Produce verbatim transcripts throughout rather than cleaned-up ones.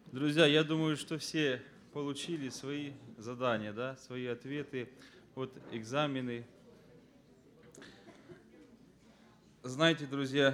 Друзья, я думаю, что все получили свои задания, да, свои ответы, вот экзамены. Знаете, друзья,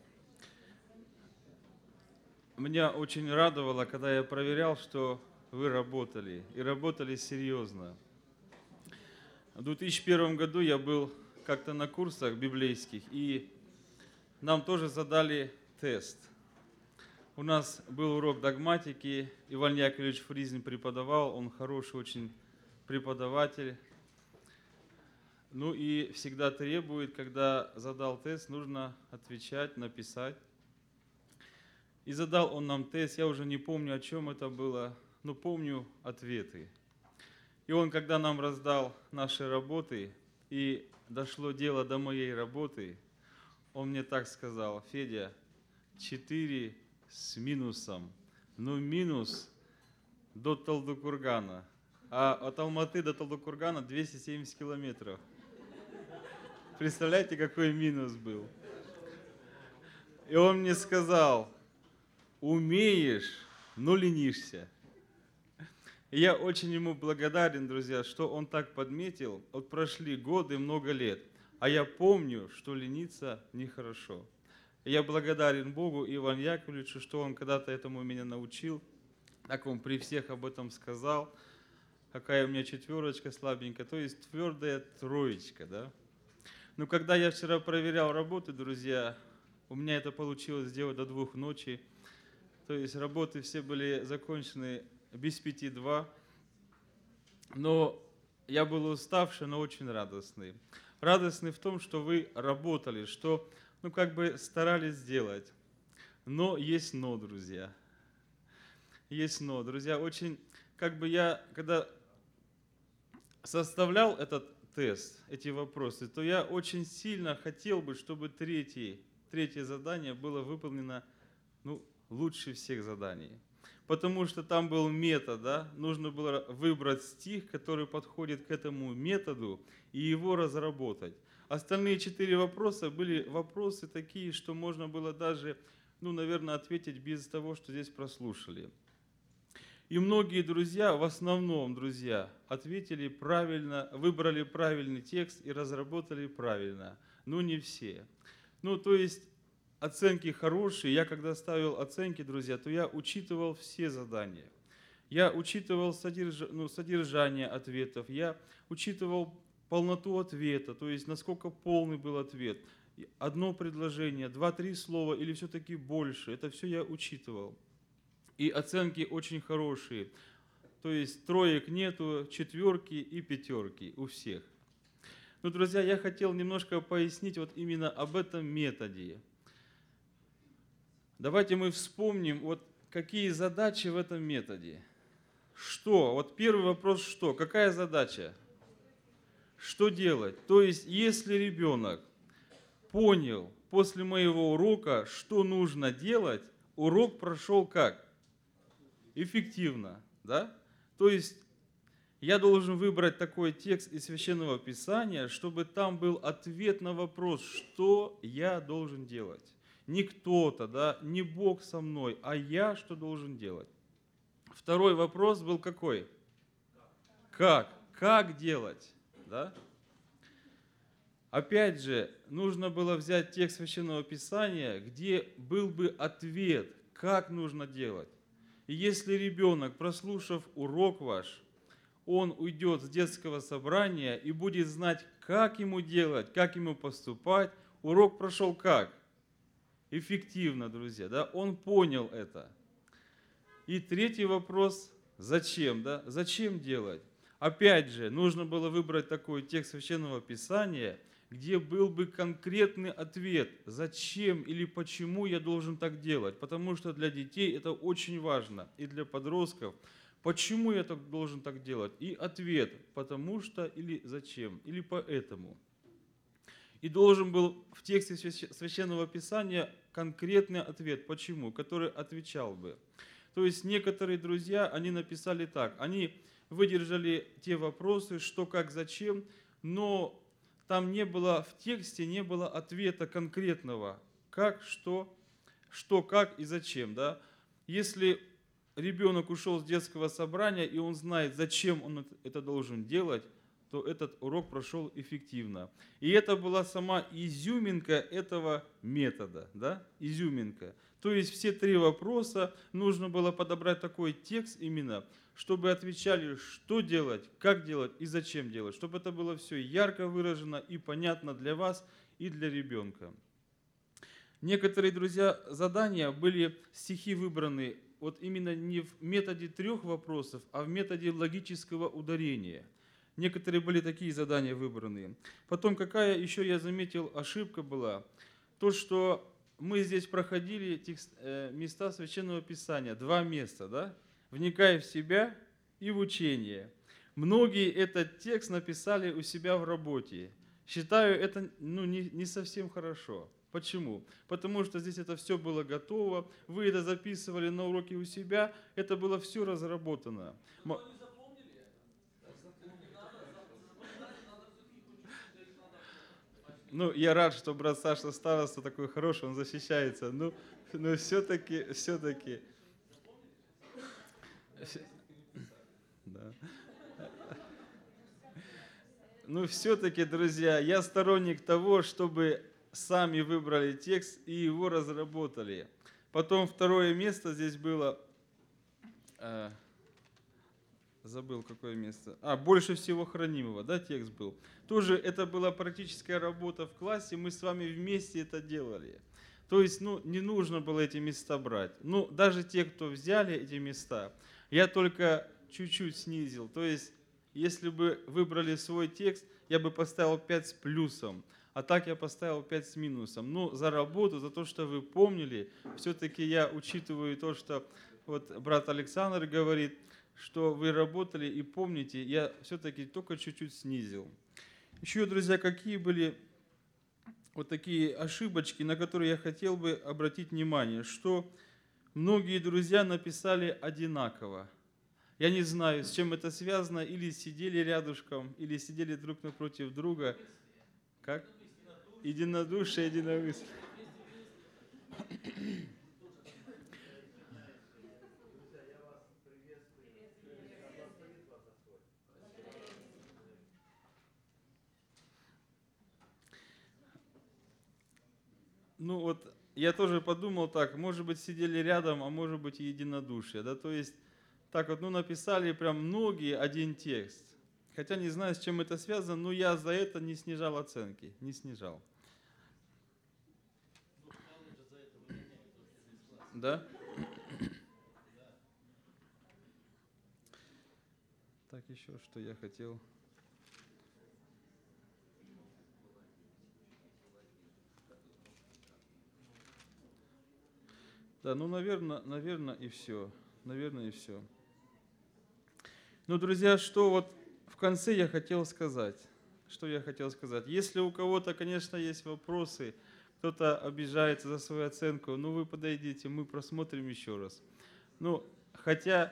меня очень радовало, когда я проверял, что вы работали, и работали серьезно. В две тысячи первом году я был как-то на курсах библейских, и нам тоже задали тест. У нас был урок догматики, Иван Яковлевич Фризин преподавал, он хороший очень преподаватель. Ну и всегда требует, когда задал тест, нужно отвечать, написать. И задал он нам тест, я уже не помню, о чем это было, но помню ответы. И он, когда нам раздал наши работы, и дошло дело до моей работы, он мне так сказал: Федя, четыре с минусом, но минус до Талдыкургана, а от Алматы до Талдыкургана двести семьдесят километров. Представляете, какой минус был? И он мне сказал: умеешь, но ленишься. И я очень ему благодарен, друзья, что он так подметил. Вот прошли годы, много лет, а я помню, что лениться нехорошо. И я благодарен Богу и Ивану Яковлевичу, что он когда-то этому меня научил, так он при всех об этом сказал. Какая у меня четверочка слабенькая, то есть твердая троечка, да? Но когда я вчера проверял работы, друзья, у меня это получилось сделать до двух ночи. То есть работы все были закончены без пяти два. Но я был уставший, но очень радостный. Радостный в том, что вы работали, что, ну, как бы старались сделать. Но есть но, друзья. Есть но. Друзья, очень, как бы я, когда составлял этот тест, эти вопросы, то я очень сильно хотел бы, чтобы третье, третье задание было выполнено, ну, лучше всех заданий. Потому что там был метод, да? Нужно было выбрать стих, который подходит к этому методу, и его разработать. Остальные четыре вопроса были вопросы такие, что можно было даже, ну, наверное, ответить без того, что здесь прослушали. И многие друзья, в основном друзья, ответили правильно, выбрали правильный текст и разработали правильно. Но не все. Ну, то есть оценки хорошие. Я когда ставил оценки, друзья, то я учитывал все задания. Я учитывал содерж... ну, содержание ответов, я учитывал полноту ответа, то есть насколько полный был ответ. Одно предложение, два-три слова или все-таки больше. Это все я учитывал. И оценки очень хорошие. То есть троек нету, четверки и пятерки у всех. Ну, друзья, я хотел немножко пояснить вот именно об этом методе. Давайте мы вспомним, вот какие задачи в этом методе. Что? Вот первый вопрос, что? Какая задача? Что делать? То есть, если ребенок понял после моего урока, что нужно делать, урок прошел как? Эффективно, да? То есть я должен выбрать такой текст из Священного Писания, чтобы там был ответ на вопрос, что я должен делать. Не кто-то, да, не Бог со мной, а я что должен делать. Второй вопрос был какой? Как? Как делать? Да? Опять же, нужно было взять текст Священного Писания, где был бы ответ, как нужно делать. И если ребенок, прослушав урок ваш, он уйдет с детского собрания и будет знать, как ему делать, как ему поступать, урок прошел как? Эффективно, друзья, да? Он понял это. И третий вопрос, зачем, да? Зачем делать? Опять же, нужно было выбрать такой текст Священного Писания, где был бы конкретный ответ, зачем или почему я должен так делать. Потому что для детей это очень важно, и для подростков. Почему я так должен так делать? И ответ, потому что или зачем, или поэтому. И должен был в тексте Священного Писания конкретный ответ, почему, который отвечал бы. То есть некоторые друзья, они написали так, они выдержали те вопросы, что, как, зачем, но там не было, в тексте не было ответа конкретного, как, что, что, как и зачем. Да? Если ребенок ушел с детского собрания, и он знает, зачем он это должен делать, то этот урок прошел эффективно. И это была сама изюминка этого метода, да? Изюминка. То есть все три вопроса нужно было подобрать такой текст именно, чтобы отвечали, что делать, как делать и зачем делать, чтобы это было все ярко выражено и понятно для вас и для ребенка. Некоторые, друзья, задания были, стихи выбраны вот именно не в методе трех вопросов, а в методе логического ударения. Некоторые были такие задания выбраны. Потом, какая еще я заметил ошибка была, то, что мы здесь проходили текст, э, места Священного Писания, два места, да? Вникая в себя и в учение. Многие этот текст написали у себя в работе. Считаю, это ну, не, не совсем хорошо. Почему? Потому что здесь это все было готово, вы это записывали на уроке у себя, это было все разработано. Ну, я рад, что брат Саша староста такой хороший, он защищается. Ну, но все-таки, все-таки... Да. Ну, все-таки, друзья, я сторонник того, чтобы сами выбрали текст и его разработали. Потом второе место здесь было... Э, забыл, какое место. А, больше всего хранимого, да, текст был. Тоже это была практическая работа в классе, мы с вами вместе это делали. То есть, ну, не нужно было эти места брать. Ну, даже те, кто взяли эти места, я только чуть-чуть снизил. То есть, если бы выбрали свой текст, я бы поставил пять с плюсом, а так я поставил пять с минусом. Ну, за работу, за то, что вы помнили, все-таки я учитываю то, что вот брат Александр говорит, что вы работали и помните, я все-таки только чуть-чуть снизил. Еще, друзья, какие были вот такие ошибочки, на которые я хотел бы обратить внимание, что многие друзья написали одинаково. Я не знаю, с чем это связано, или сидели рядышком, или сидели друг напротив друга. Как? Единодушие, единомыслие. Ну вот, я тоже подумал так, может быть, сидели рядом, а может быть, и единодушие. Да? То есть, так вот, ну, написали прям многие один текст. Хотя не знаю, с чем это связано, но я за это не снижал оценки, не снижал. Да? Так, еще что я хотел... Да, ну, наверное, наверное, и все. Наверное, и все. Ну, друзья, что вот в конце я хотел сказать. Что я хотел сказать. Если у кого-то, конечно, есть вопросы, кто-то обижается за свою оценку, ну, вы подойдите, мы просмотрим еще раз. Ну, хотя...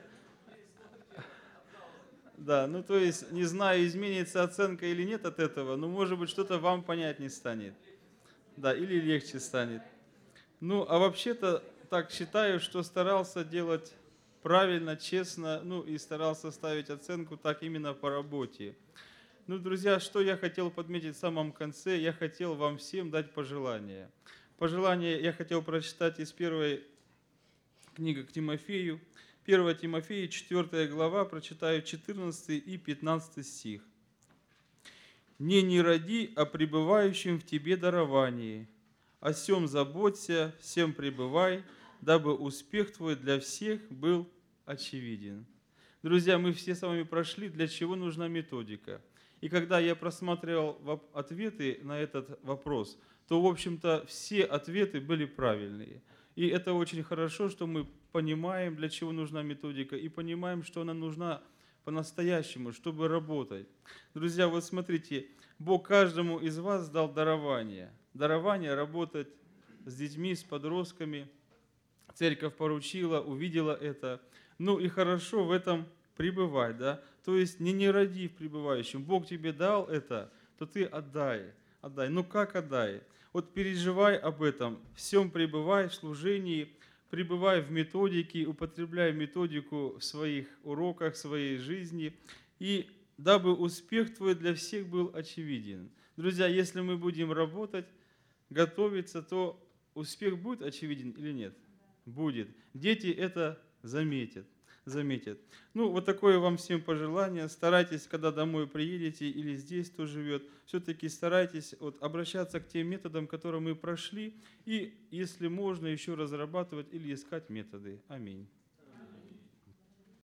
Да, ну, то есть, не знаю, изменится оценка или нет от этого, но, может быть, что-то вам понятнее станет. Да, или легче станет. Ну, а вообще-то... Так считаю, что старался делать правильно, честно, ну и старался ставить оценку так именно по работе. Ну, друзья, что я хотел подметить в самом конце, я хотел вам всем дать пожелания. Пожелания я хотел прочитать из первой книги к Тимофею. первое Тимофея, четвёртая глава, прочитаю четырнадцатый и пятнадцатый стих. «Не не роди о пребывающем в тебе даровании, о сем заботься, всем пребывай, дабы успех твой для всех был очевиден». Друзья, мы все с вами прошли, для чего нужна методика. И когда я просматривал ответы на этот вопрос, то, в общем-то, все ответы были правильные. И это очень хорошо, что мы понимаем, для чего нужна методика, и понимаем, что она нужна по-настоящему, чтобы работать. Друзья, вот смотрите, Бог каждому из вас дал дарование. Дарование работать с детьми, с подростками. Церковь поручила, увидела это. Ну и хорошо в этом пребывать, да? То есть не не роди в пребывающем. Бог тебе дал это, то ты отдай. Отдай. Ну как отдай? Вот переживай об этом. Всем пребывай в служении, пребывай в методике, употребляй методику в своих уроках, в своей жизни, и дабы успех твой для всех был очевиден. Друзья, если мы будем работать, готовиться, то успех будет очевиден или нет? Будет. Дети это заметят. заметят. Ну, вот такое вам всем пожелание. Старайтесь, когда домой приедете или здесь кто живет, все-таки старайтесь вот, обращаться к тем методам, которые мы прошли, и, если можно, еще разрабатывать или искать методы. Аминь.